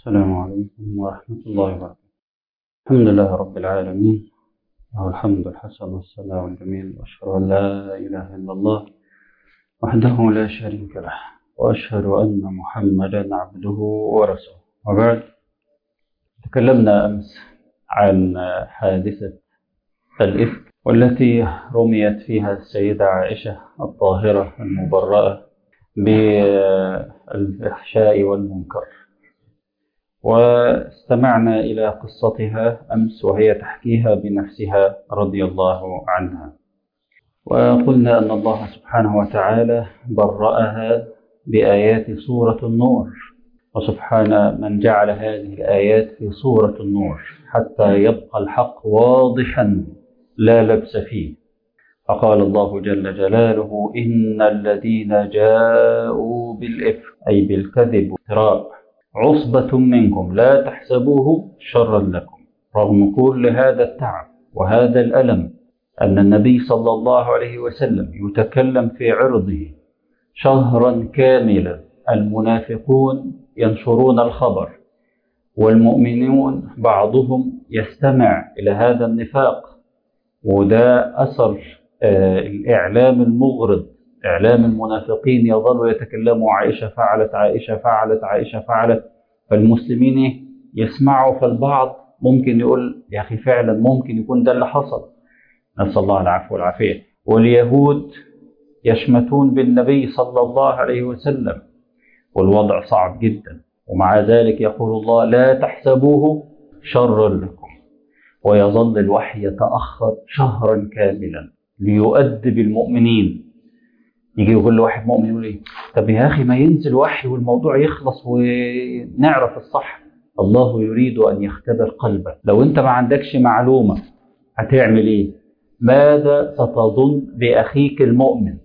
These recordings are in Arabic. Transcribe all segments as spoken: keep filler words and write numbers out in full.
السلام عليكم ورحمة الله وبركاته. الحمد لله رب العالمين، له الحمد الحسن والثناء الجميل، وأشهد أن لا إله إلا الله وحده لا شريك له، وأشهد أن محمدا عبده ورسوله. وبعد، تكلمنا أمس عن حادثة الإفك والتي رميت فيها السيدة عائشة الطاهرة المبرأة بالفحشاء والمنكر، واستمعنا إلى قصتها أمس وهي تحكيها بنفسها رضي الله عنها، وقلنا أن الله سبحانه وتعالى برأها بآيات سورة النور، وسبحان من جعل هذه الآيات في سورة النور حتى يبقى الحق واضحا لا لبس فيه. فقال الله جل جلاله: إن الذين جاءوا بالإفك أي بالكذب والافتراء عصبة منكم لا تحسبوه شرا لكم. رغم كل هذا التعب وهذا الألم أن النبي صلى الله عليه وسلم يتكلم في عرضه شهرا كاملا، المنافقون ينشرون الخبر والمؤمنون بعضهم يستمع إلى هذا النفاق، وده أثر آه الإعلام المغرض. إعلام المنافقين يظل يتكلموا: عائشة فعلت، عائشة فعلت، عائشة فعلت. فالمسلمين يسمعوا، فالبعض ممكن يقول: يا أخي فعلا ممكن يكون ده اللي حصل، نسأل الله العفو والعافية. واليهود يشمتون بالنبي صلى الله عليه وسلم، والوضع صعب جدا، ومع ذلك يقول الله: لا تحسبوه شرا لكم. ويظل الوحي يتأخر شهرا كاملا ليؤدب المؤمنين. يجي يقول له واحد مؤمن يقول: ايه طب يا اخي ما ينزل وحي والموضوع يخلص ونعرف الصح. الله يريد ان يختبر قلبك. لو انت ما عندكش معلومة هتعمل ايه؟ ماذا ستظن باخيك المؤمن؟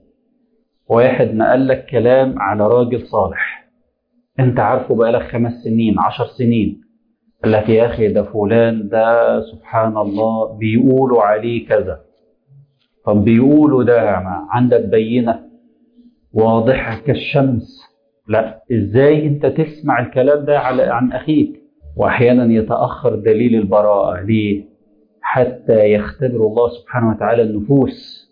واحد نقل لك كلام على راجل صالح انت عارفه بقالك خمس سنين عشر سنين، قال لك: يا اخي ده فلان ده سبحان الله بيقولوا عليه كذا. طب بيقولوا ده يا جماعه عندك بينه واضحه كالشمس؟ لا، ازاي انت تسمع الكلام ده على عن اخيك؟ واحيانا يتاخر دليل البراءه. ليه؟ حتى يختبر الله سبحانه وتعالى النفوس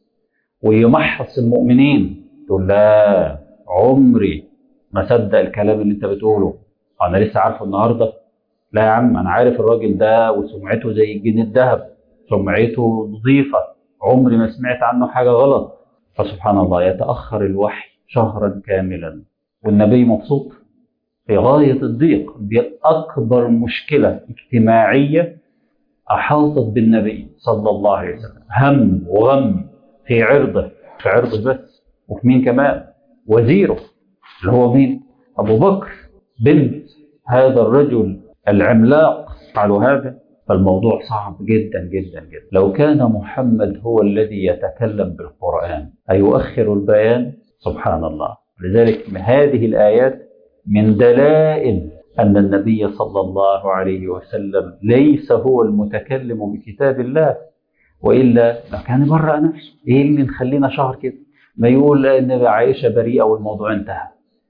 ويمحص المؤمنين. تقول: لا، عمري ما صدق الكلام اللي انت بتقوله، انا لسه عارفه النهارده. لا يا عم، انا عارف الراجل ده وسمعته زي الجنيه الذهب، سمعته نظيفه، عمري ما سمعت عنه حاجه غلط. فسبحان الله يتاخر الوحي شهرا كاملا، والنبي مبسوط في غايه الضيق. دي اكبر مشكله اجتماعيه احاطت بالنبي صلى الله عليه وسلم، هم وغم في عرضه، في عرضه بس، وفي مين كمان؟ وزيره اللي هو مين؟ ابو بكر، بنت هذا الرجل العملاق فعلوا هذا. فالموضوع صعب جدا جدا جدا. لو كان محمد هو الذي يتكلم بالقرآن أيؤخر البيان؟ سبحان الله. لذلك هذه الآيات من دلائل أن النبي صلى الله عليه وسلم ليس هو المتكلم بكتاب الله، وإلا ما كان برأ نفسه. إيه اللي نخلينا شهر كده ما يقول إن عائشة بريئة والموضوع انتهى؟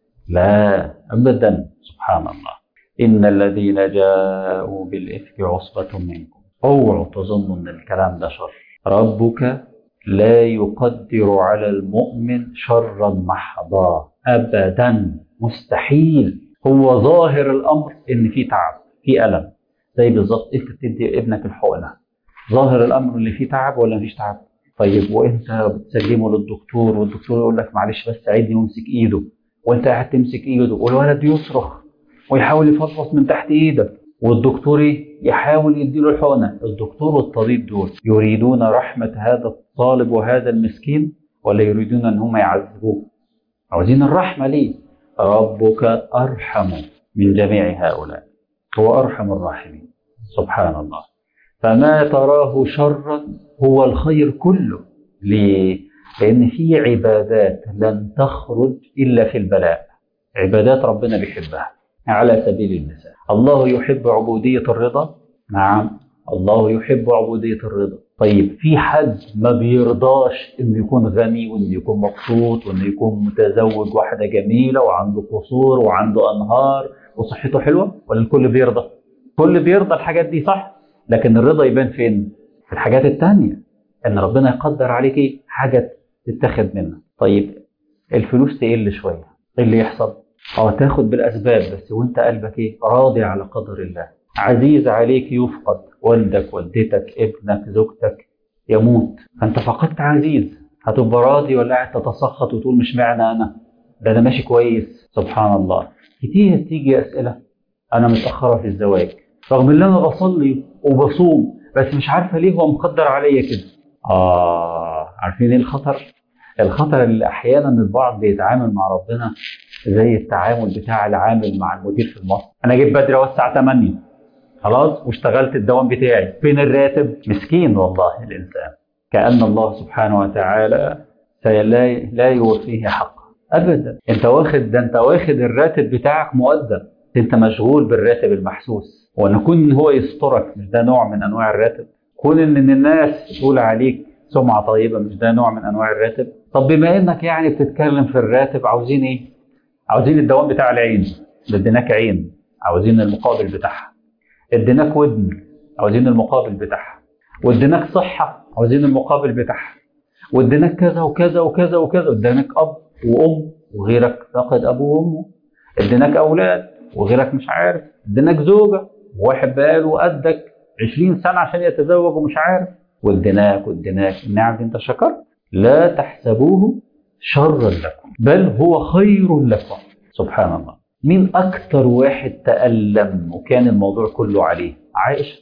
لا أبدا، سبحان الله. إن الذين جاءوا بالإفك عصبة منكم. اوعوا تظنوا أن الكلام ده شر. ربك لا يقدر على المؤمن شرا محضا أبدا، مستحيل. هو ظاهر الأمر إن في تعب، في ألم، زي بالظبط أنت بتدي ابنك الحقنة، ظاهر الأمر اللي فيه تعب ولا مفيش تعب؟ طيب وأنت بتسلمه للدكتور والدكتور يقول لك: معلش بس ساعدني، وامسك إيده، وأنت قاعد تمسك إيده والولد يصرخ ويحاول يفضفض من تحت ايدك، والدكتور يحاول يديله الحقنه. الدكتور والطبيب دول يريدون رحمه هذا الطالب وهذا المسكين، ولا يريدون ان هم يعذبوه؟ عاوزين الرحمه. ليه؟ ربك ارحم من جميع هؤلاء، هو ارحم الراحمين سبحان الله. فما تراه شرا هو الخير كله. ليه؟ لان في عبادات لن تخرج الا في البلاء، عبادات ربنا بيحبها. على سبيل المثال، الله يحب عبودية الرضا؟ نعم، الله يحب عبودية الرضا. طيب في حد ما بيرضاش انه يكون غني وانه يكون مبسوط وانه يكون متزوج واحدة جميلة وعنده قصور وعنده انهار وصحته حلوه، ولا الكل بيرضى؟ الكل بيرضى الحاجات دي صح، لكن الرضا يبان فين؟ في الحاجات التانية، ان ربنا يقدر عليك ايه حاجه تتاخد منها. طيب الفلوس تقل شويه، ايه اللي يحصل؟ اه تاخد بالاسباب، بس وانت قلبك ايه؟ راضي على قدر الله. عزيز عليك يفقد والدك، والدتك، ابنك، زوجتك يموت، فانت فقدت عزيز، هتبقى راضي ولا قاعد تتسخط وتقول مش معنى انا ده انا ماشي كويس؟ سبحان الله. كتير تيجي اسئله، انا متاخره في الزواج رغم ان انا بصلي وبصوم، بس مش عارفه ليه هو مقدر عليا كده. اه عارفين ايه الخطر؟ الخطر اللي احيانا البعض بيتعامل مع ربنا زي التعامل بتاع العامل مع المدير في المصنع. انا جيت بدري اهو الساعه ثمانية خلاص واشتغلت الدوام بتاعي، فين الراتب؟ مسكين والله الانسان، كأن الله سبحانه وتعالى لا لا يوفيه حقه ابدا. انت واخد ده، انت واخد الراتب بتاعك مقدم، انت مشغول بالراتب المحسوس. وان كون هو يسترك مش ده نوع من انواع الراتب؟ كون ان الناس تقول عليك سمعه طيبه مش ده نوع من انواع الراتب؟ طب بما انك يعني بتتكلم في الراتب، عاوزين ايه؟ عاوزين الدوام بتاع العين، اديناك عين عاوزين المقابل بتاعها، اديناك ودن عاوزين المقابل بتاعها، واديناك صحه عاوزين المقابل بتاعها، واديناك كذا وكذا وكذا وكذا، اديناك اب وام وغيرك فقد ابوه وامه، اديناك اولاد وغيرك مش عارف، اديناك زوجه وواحد بقاله قدك عشرين سنه عشان يتزوج ومش عارف، واديناك واديناك. النعم دي انت شكرت؟ لا تحسبوه شرا لكم بل هو خير لكم. سبحان الله. مين اكتر واحد تألم وكان الموضوع كله عليه؟ عائشه،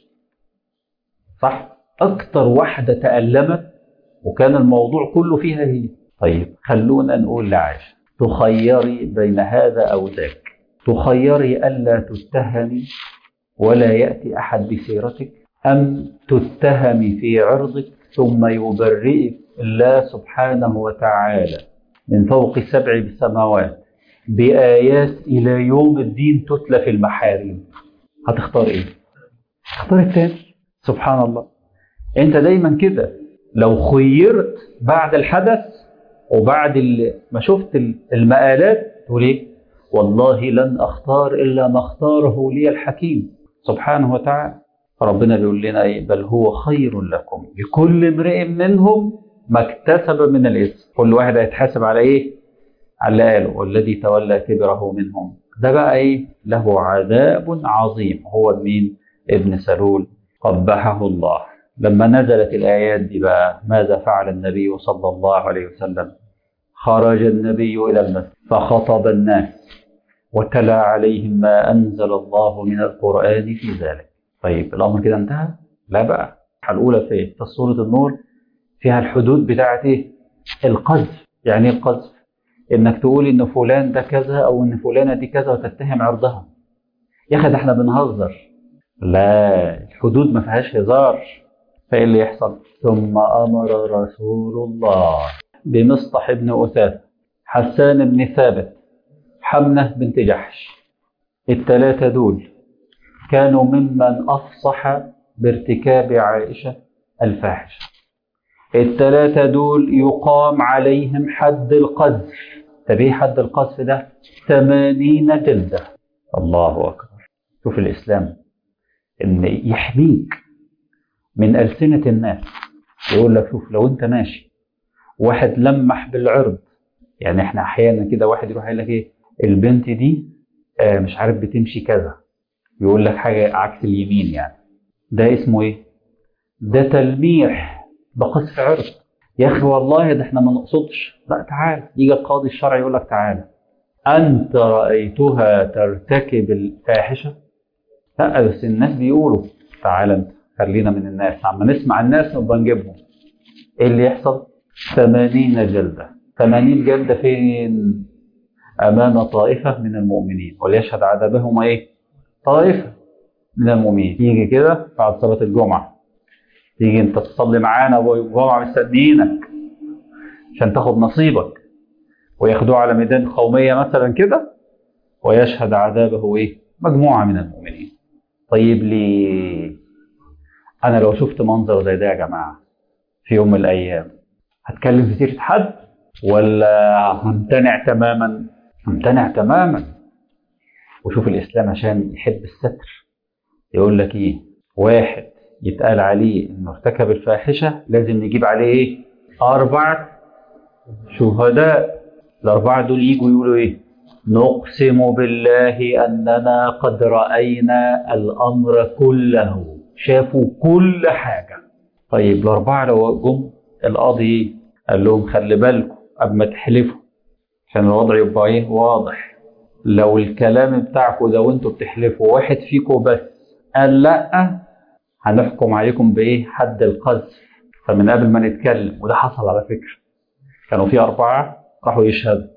صح؟ اكتر واحده تألمت وكان الموضوع كله فيها هي. طيب خلونا نقول لعائشه، تخيري بين هذا او ذاك، تخيري الا تتهمي ولا ياتي احد بسيرتك، ام تتهمي في عرضك ثم يبرئك الله سبحانه وتعالى من فوق سبع سماوات بآيات إلى يوم الدين تتلى في المحارم؟ هتختار إيه؟ هتختار التاني. سبحان الله. أنت دايما كده، لو خيرت بعد الحدث وبعد ما شفت المآلات تقول إيه؟ والله لن أختار إلا ما اختاره لي الحكيم سبحانه وتعالى. فربنا بيقول لنا إيه؟ بل هو خير لكم لكل امرئ منهم ما اكتسب من الإثم. كل واحد هيتحاسب على إيه؟ على اللي قاله. والذي تولى كبره منهم ده بقى ايه؟ له عذاب عظيم. هو مين؟ ابن سلول قبحه الله. لما نزلت الايات دي بقى ماذا فعل النبي صلى الله عليه وسلم؟ خرج النبي الى المسجد فخطب الناس وتلا عليهم ما انزل الله من القران في ذلك. طيب الامر كده انتهى؟ لا بقى. الاولى في في سوره النور فيها الحدود بتاعت ايه؟ القذف. يعني ايه القذف؟ انك تقول ان فلان ده كذا او ان فلانه دي كذا وتتهم عرضها. يا اخي ده احنا بنهزر. لا، الحدود ما فيهاش هزار. فايه اللي يحصل؟ ثم امر رسول الله بمصطح بن اثاث، حسان بن ثابت، حمنه بنت جحش. الثلاثه دول كانوا ممن افصح بارتكاب عائشه الفاحشه. الثلاثه دول يقام عليهم حد القذف. طب ايه حد القذف ده؟ ثمانين جلدة. الله أكبر. شوف الإسلام إن يحميك من ألسنة الناس. يقول لك شوف لو أنت ماشي واحد لمح بالعرض، يعني إحنا أحيانا كده واحد يروح يقول لك إيه؟ البنت دي آه مش عارف بتمشي كذا، يقول لك حاجة عكس اليمين يعني. ده اسمه إيه؟ ده تلميح بقذف عرض. يا أخي والله ده إحنا ما نقصدش. لا تعال، يجي القاضي الشرعي يقول لك تعال، أنت رأيتها ترتكب الفاحشة؟ لا بس الناس بيقولوا. تعال أنت، خلينا من الناس، عم نسمع الناس نبقى نجيبهم. إيه اللي يحصل؟ ثمانين جلدة. ثمانين جلدة فين؟ أمام طائفة من المؤمنين وليشهد عذابهم إيه؟ طائفة من المؤمنين. يجي كده بعد صلاة الجمعة، تيجي أنت تصلي معانا والجمعة مستنيينك عشان تاخد نصيبك، وياخدوه على ميدان قومية مثلا كده، ويشهد عذابه ايه؟ مجموعة من المؤمنين. طيب ليه؟ انا لو شفت منظر زي ده يا جماعة في يوم من الايام، هتكلم في سيرة حد ولا همتنع تماما؟ همتنع تماما. وشوف الإسلام عشان يحب الستر يقول لك إيه؟ واحد يتقال عليه إنه ارتكب الفاحشة لازم نجيب عليه إيه؟ أربعة شهداء. الأربعة دول يجوا يقولوا إيه؟ نقسم بالله أننا قد رأينا الأمر كله، شافوا كل حاجة. طيب الأربعة لو جم القاضي قال لهم خلي بالكم قبل ما تحلفوا عشان الوضع يبقى إيه؟ واضح. لو الكلام بتاعكم ده وانتوا بتحلفوا واحد فيكم بس قال لأ هنحكم عليكم بإيه؟ حد القذف. فمن قبل ما نتكلم، وده حصل على فكرة، كانوا في أربعة راحوا يشهدوا،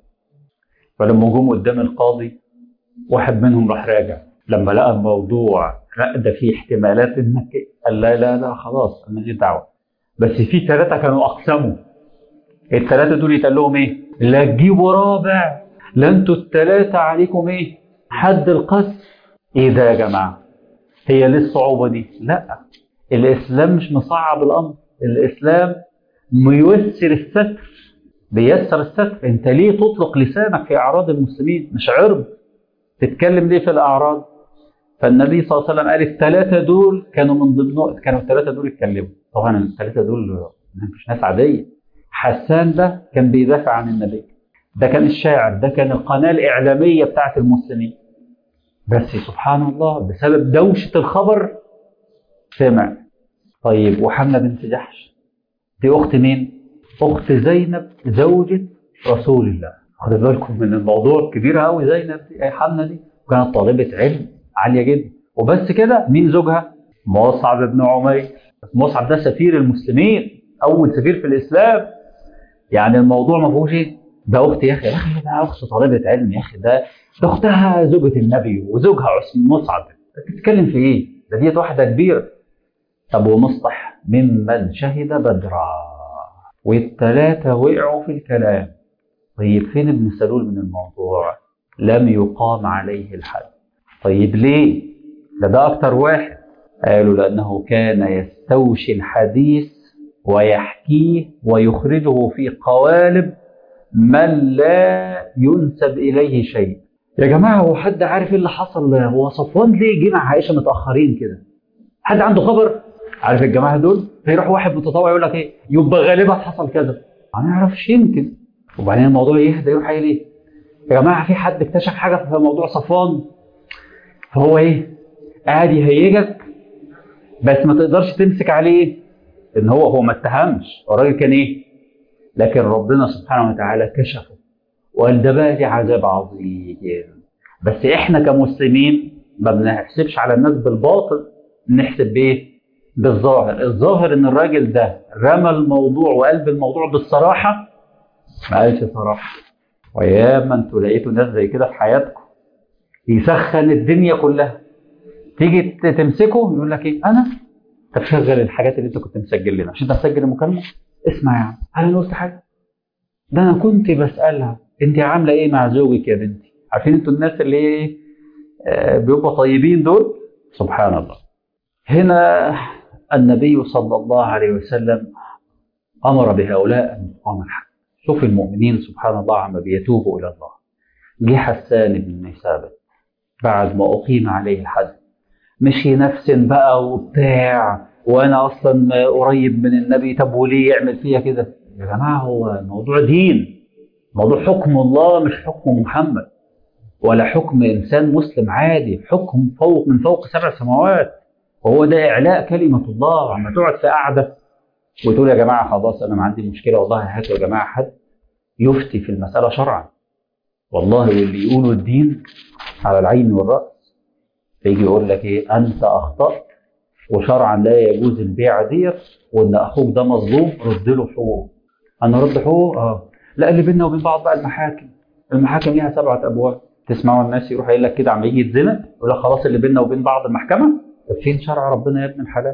فلما جم قدام القاضي واحد منهم راح راجع لما لقى الموضوع لا ده فيه احتمالات انك، قال لا لا لا خلاص انا ماليش دعوه. بس في ثلاثه كانوا اقسموا، الثلاثه دول يتقال لهم ايه؟ لا تجيبوا رابع، لا انتوا الثلاثه عليكم ايه؟ حد القذف. ايه ده يا جماعه؟ هي ليه الصعوبه دي؟ لا، الاسلام مش مصعب الامر، الاسلام ميسر الستر، بيسر الستر. انت ليه تطلق لسانك في اعراض المسلمين؟ مش عرض، تتكلم ليه في الاعراض؟ فالنبي صلى الله عليه وسلم قال الثلاثه دول كانوا من ضمن، كانوا الثلاثه دول يتكلموا. طبعا الثلاثه دول مش ناس عاديه. حسان ده كان بيدافع عن النبي، ده كان الشاعر، ده كان القناه الاعلاميه بتاعت المسلمين. بس سبحان الله بسبب دوشه الخبر سمع. طيب وحمله بنت جحش دي اخت مين؟ اخت زينب زوجة رسول الله. خدوا بالكم من الموضوع كبير قوي. زينب دي اي حمله دي كانت طالبه علم عاليه جدا. وبس كده، مين زوجها؟ مصعب بن عمير. مصعب ده سفير المسلمين، اول سفير في الاسلام. يعني الموضوع ما فيهوش ايه؟ ده اخت يا اخي، يا اخي ده اخت طالبه علم يا اخي، ده ده اختها زوجة النبي وزوجها عثمان مصعب. بتتكلم في ايه؟ ده ديت واحده كبيره. طب ومصطح ممن شهد بدرا، والثلاثه وقعوا في الكلام. طيب فين ابن سلول من الموضوع؟ لم يقام عليه الحد. طيب ليه؟ ده ده أكتر واحد. قالوا لأنه كان يستوشي الحديث ويحكيه ويخرجه في قوالب من لا ينسب إليه شيء. يا جماعة هو حد عارف ايه اللي حصل؟ هو صفوان ليه جه مع عائشة متأخرين كده؟ حد عنده خبر؟ عارف الجماعة دول؟ فيروح واحد متطوع يقول لك ايه؟ يبقى غالبا حصل كذا. ما نعرفش، يمكن. وبعدين الموضوع يهدى يروح قايل ايه؟ يا جماعة في حد اكتشف حاجة في موضوع صفوان، فهو ايه؟ قاعد يهيجك بس ما تقدرش تمسك عليه ان هو هو ما اتهمش، الراجل كان ايه؟ لكن ربنا سبحانه وتعالى كشفه وقال ده بقى دي عذاب عظيم. بس احنا كمسلمين ما بنحسبش على الناس بالباطل، نحسب بايه؟ بالظاهر. الظاهر ان الراجل ده رمى الموضوع وقلب الموضوع بالصراحه، ما قالش صراحه. وياما انتوا لقيتوا ناس زي كده في حياتكم يسخن الدنيا كلها، تيجي تمسكه يقول لك ايه؟ انا طب شغل الحاجات اللي انت كنت مسجل لنا، مش انت مسجل المكالمه؟ اسمع يا عم، هل انا قلت حاجه؟ ده انا كنت بسالها انت عامله ايه مع زوجك يا بنتي؟ عارفين انتوا الناس اللي ايه آه بيبقوا طيبين دول؟ سبحان الله. هنا النبي صلى الله عليه وسلم امر بهؤلاء ان يقام الحد. شوف المؤمنين سبحان الله عما بيتوبوا الى الله. جه حسان بن ثابت بعد ما اقيم عليه الحد، مش ينفسن بقى وبتاع وانا اصلا قريب من النبي، طب وليه يعمل فيا كده؟ يا جماعه هو الموضوع دين، موضوع حكم الله مش حكم محمد ولا حكم انسان مسلم عادي، حكم فوق من فوق سبع سماوات. وهو ده اعلاء كلمه الله. عم تقعد في قاعده وتقول يا جماعه خلاص انا ما عندي مشكله، والله هاتوا يا جماعه حد يفتي في المساله شرعا، والله واللي يقولوا الدين على العين والراس. فيجي يقول لك ايه؟ انت اخطات وشرعا لا يجوز البيعه ديت، وان اخوك ده مظلوم رد له حقوقه. انا رد حقوقه؟ اه. لا اللي بيننا وبين بعض بقى المحاكم، المحاكم ليها سبعه ابواب. تسمعوا الناس يروح قايل لك كده عم يجي يتزنق يقول لك خلاص اللي بيننا وبين بعض المحكمه. طب فين شرع ربنا يا ابن الحلال؟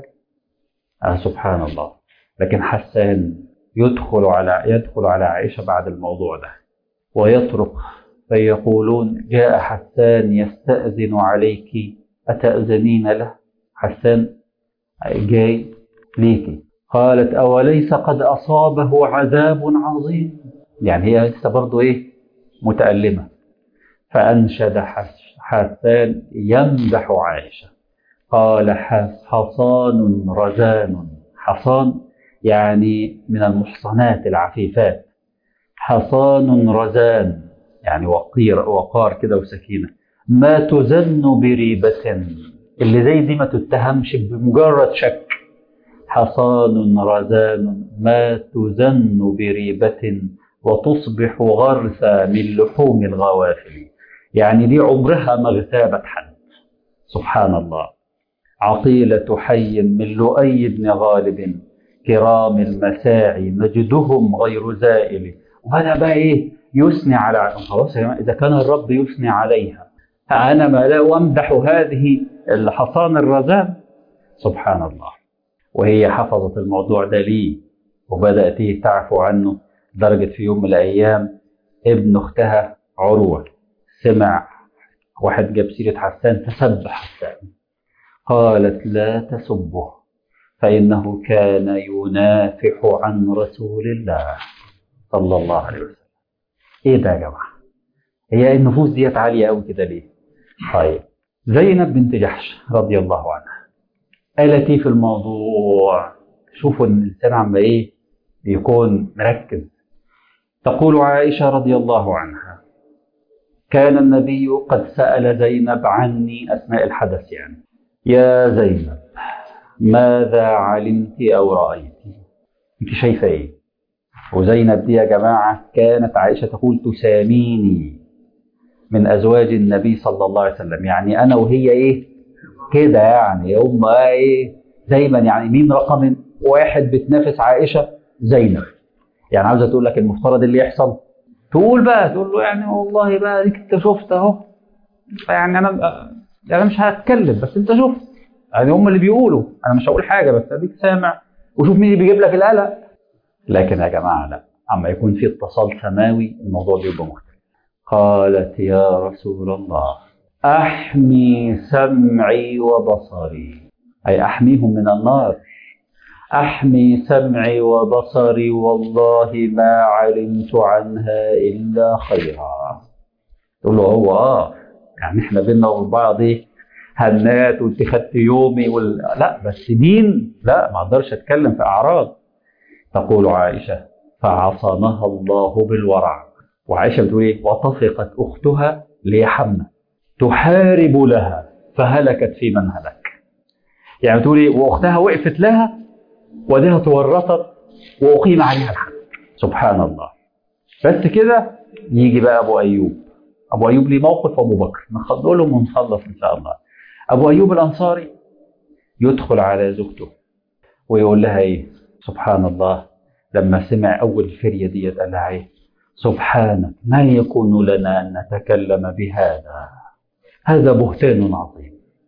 آه سبحان الله. لكن حسان يدخل على يدخل على عائشه بعد الموضوع ده ويطرق فيقولون جاء حسان يستأذن عليك أتأذنين له؟ حسان جاي ليكي. قالت أوليس قد أصابه عذاب عظيم؟ يعني هي لسه برضه إيه؟ متألمة. فأنشد حسان يمدح عائشة، قال حصان رزان. حصان يعني من المحصنات العفيفات، حصان رزان يعني وقير وقار كده وسكينة، ما تزن بريبة، اللي زي دي ما تتهمش بمجرد شك. حصان رزان ما تزن بريبة وتصبح غرسا من لحوم الغوافل، يعني دي عمرها ما اغتابت حد. سبحان الله. عقيلة حي من لؤي بن غالب، كرام المساعي مجدهم غير زائل. وبدأ بقى ايه يثني على خلاص يا جماعه، اذا كان الرب يثني عليها فانا ما لا امدح هذه الحصان الرزان. سبحان الله. وهي حفظت الموضوع ده ليه وبدأت ايه تعفو عنه، لدرجة في يوم من الايام ابن اختها عروة سمع واحد جاب سيرة حسان فسب حسان، قالت لا تسبه فإنه كان ينافح عن رسول الله صلى الله عليه وسلم. ايه ده يا جماعة؟ هي النفوس ديت عالية قوي كده ليه؟ طيب زينب بنت جحش رضي الله عنها قالت ايه في الموضوع؟ شوفوا ان الانسان عم ايه يكون مركز. تقول عائشة رضي الله عنها: كان النبي قد سأل زينب عني أثناء الحدث، يعني يا زينب ماذا علمت أو رأيت؟ أنت شايفة إيه؟ وزينب دي يا جماعة كانت عائشة تقول تساميني من أزواج النبي صلى الله عليه وسلم، يعني أنا وهي إيه كده، يعني هم إيه دايما، يعني مين رقم واحد بتنافس عائشة؟ زينب. يعني عاوزة تقول لك المفترض اللي يحصل تقول بقى تقول له يعني والله بقى ديك انت شفت اهو، يعني انا انا مش هتكلم بس انت شفت، يعني هم اللي بيقولوا انا مش هقول حاجه بس اديك سامع وشوف مين اللي بيجيب لك القلق. لكن يا جماعه لا، اما يكون في اتصال سماوي الموضوع بيبقى مختلف. قالت يا رسول الله احمي سمعي وبصري، اي احميهم من النار. أحمي سمعي وبصري والله ما علمت عنها إلا خيرا. تقول له هو آه يعني إحنا بينا وبين بعض إيه هنات وأنت خدت يومي وال... لا بس دين لا، ما أقدرش أتكلم في أعراض. تقول عائشة فعصمها الله بالورع. وعائشة بتقول إيه؟ وطفقت أختها ليحمى تحارب لها فهلكت في من هلك. يعني بتقول إيه؟ وأختها وقفت لها وديها تورطت وأقيم عليها الحد. سبحان الله. بس كده يجي بقى أبو أيوب. أبو أيوب ليه موقف أبو بكر نخلص لهم ونخلص إن شاء الله. أبو أيوب الأنصاري يدخل على زوجته ويقول لها إيه؟ سبحان الله. لما سمع أول الفرية دي قال لها إيه؟ سبحانك ما يكون لنا أن نتكلم بهذا، هذا بهتان عظيم.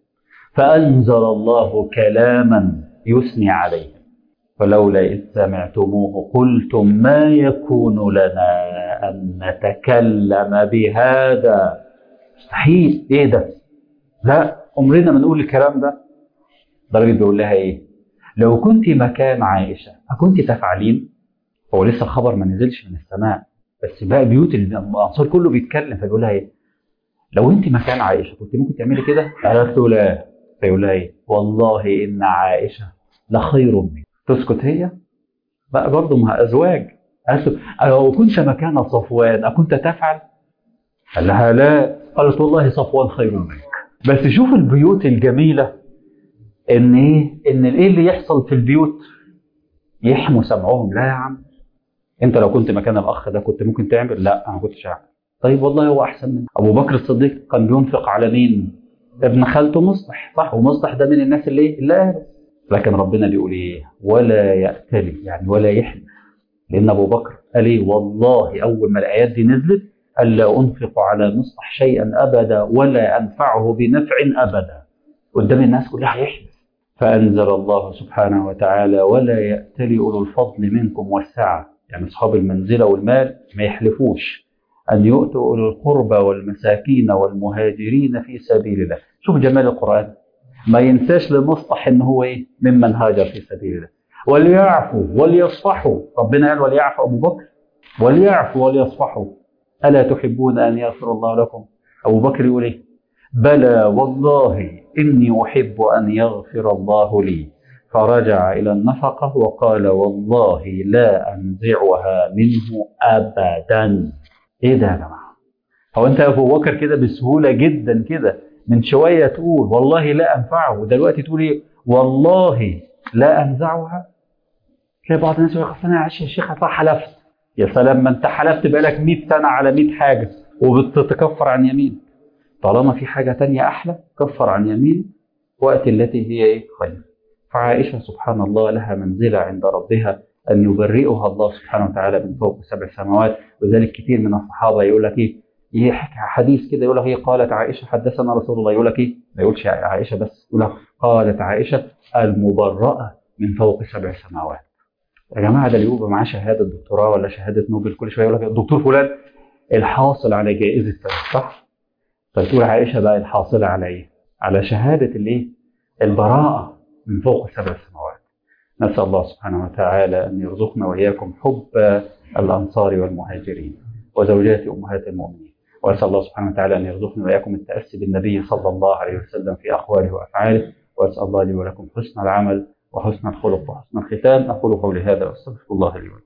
فأنزل الله كلاما يثني عليه ولولا إذ سمعتموه قلتم ما يكون لنا أن نتكلم بهذا، مستحيل، إيه ده؟ لا عمرنا ما نقول الكلام ده. درجة بيقول لها إيه؟ لو كنت مكان عائشة أكنت تفعلين؟ هو لسه الخبر ما نزلش من السماء بس بقى بيوت الأنصار كله بيتكلم، فبيقول لها إيه؟ لو أنت مكان عائشة كنت ممكن تعملي كده؟ قالت له لا. فيقول لها إيه؟ والله إن عائشة لخير منك. تسكت هي؟ بقى برضه مع أزواج. قالت له لو كنت مكان صفوان أكنت تفعل؟ قال لها لا. قالت والله صفوان خير منك. بس شوف البيوت الجميلة إن إيه؟ إن إيه اللي يحصل في البيوت؟ يحموا سمعهم. لا يا عم أنت لو كنت مكان الأخ ده كنت ممكن تعمل؟ لا أنا ما كنتش أعمل. طيب والله هو أحسن منه. أبو بكر الصديق كان بينفق على مين؟ ابن خالته مصلح، صح؟ ومصلح ده من الناس اللي إيه؟ اللي قالوا. لكن ربنا بيقول إيه؟ ولا يأتلي، يعني ولا يحلف. لأن أبو بكر قال إيه؟ والله أول ما الآيات دي نزلت ألا أنفق على مصلح شيئا أبدا ولا أنفعه بنفع أبدا. قدام الناس كلها يحلف. فأنزل الله سبحانه وتعالى ولا يأتلي أولو الفضل منكم والسعة، يعني أصحاب المنزلة والمال ما يحلفوش أن يؤتوا أولو القربى والمساكين والمهاجرين في سبيل الله. شوف جمال القرآن، ما ينساش لمصلح إن هو إيه؟ ممن هاجر في سبيل الله. وليعفوا وليصفحوا، ربنا قال وليعفوا أبو بكر، وليعفوا وليصفحوا ألا تحبون أن يغفر الله لكم؟ أبو بكر يقول إيه؟ بلى والله إني أحب أن يغفر الله لي. فرجع إلى النفقة وقال والله لا أنزعها منه أبدا. إيه ده يا جماعة؟ هو أنت يا أبو بكر كده بسهولة جدا كده من شوية تقول والله لا أنفعه، ودلوقتي تقول إيه؟ والله لا أنزعها. تلاقي بعض الناس يقول لك أصل أنا يا شيخ أصل حلفت. يا سلام، ما أنت حلفت بقالك مئة سنة على مئة حاجة وبتتكفر عن يمين. طالما في حاجة تانية أحلى كفر عن يمين وقت التي هي إيه؟ خير. فعائشة سبحان الله لها منزلة عند ربها أن يبرئها الله سبحانه وتعالى من فوق سبع سماوات. وذلك كثير من الصحابة يقول لك إيه؟ يحكي حديث كده يقول لك إيه؟ قالت عائشة حدثنا رسول الله. يقول لك إيه؟ ما يقولش عائشة بس، يقول لك قالت عائشة المبرأة من فوق سبع سماوات. يا جماعة ده اللي يبقى معاه شهادة دكتوراه ولا شهادة نوبل كل شوية يقول لك الدكتور فلان الحاصل على جائزة كذا، صح؟ فتقول عائشة بقى الحاصلة على إيه؟ على شهادة الإيه؟ البراءة من فوق سبع سماوات. نسأل الله سبحانه وتعالى أن يرزقنا وإياكم حب الأنصار والمهاجرين وزوجات أمهات المؤمنين. وأسأل الله سبحانه وتعالى أن يرزقنا وإياكم التأسي بالنبي صلى الله عليه وسلم في أقواله وأفعاله. وأسأل الله لي ولكم حسن العمل وحسن الخلق وحسن الختام. أقول قولي هذا وأستغفر الله لي ولكم.